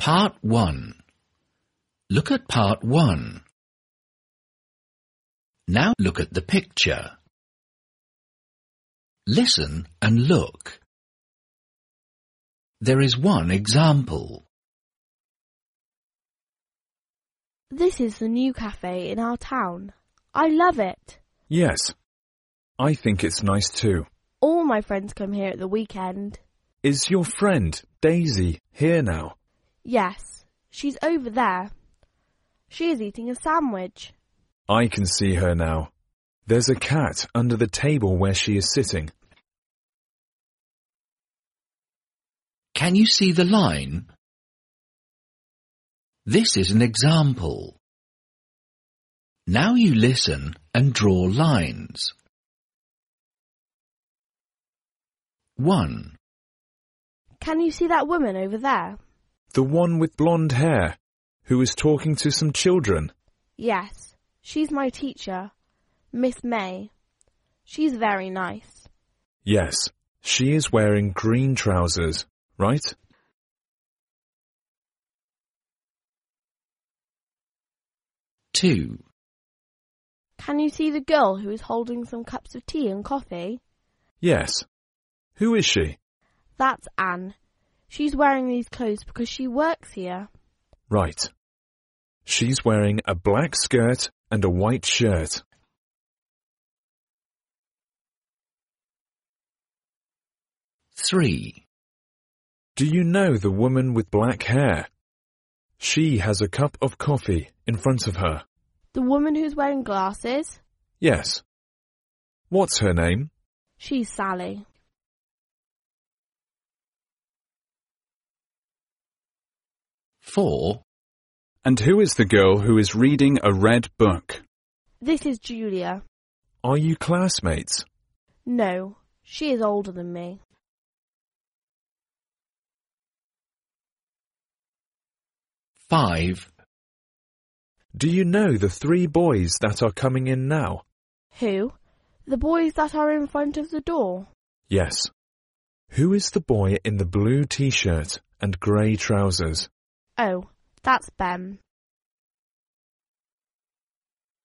Part 1. Look at Part 1. Now look at the picture. Listen and look. There is one example. This is the new cafe in our town. I love it. Yes, I think it's nice too. All my friends come here at the weekend. Is your friend, Daisy, here now? Yes, she's over there. She is eating a sandwich. I can see her now. There's a cat under the table where she is sitting. Can you see the line? This is an example. Now you listen and draw lines. 1. Can you see that woman over there? The one with blonde hair, who is talking to some children. Yes, she's my teacher, Miss May. She's very nice. Yes, she is wearing green trousers, right? 2. Can you see the girl who is holding some cups of tea and coffee? Yes. Who is she? That's Anne. She's wearing these clothes because she works here. Right. She's wearing a black skirt and a white shirt. 3. Do you know the woman with black hair? She has a cup of coffee in front of her. The woman who's wearing glasses? Yes. What's her name? She's Sally. 4. And who is the girl who is reading a red book? This is Julia. Are you classmates? No, she is older than me. 5. Do you know the 3 boys that are coming in now? Who? The boys that are in front of the door? Yes. Who is the boy in the blue t-shirt and grey trousers? Oh, that's Ben.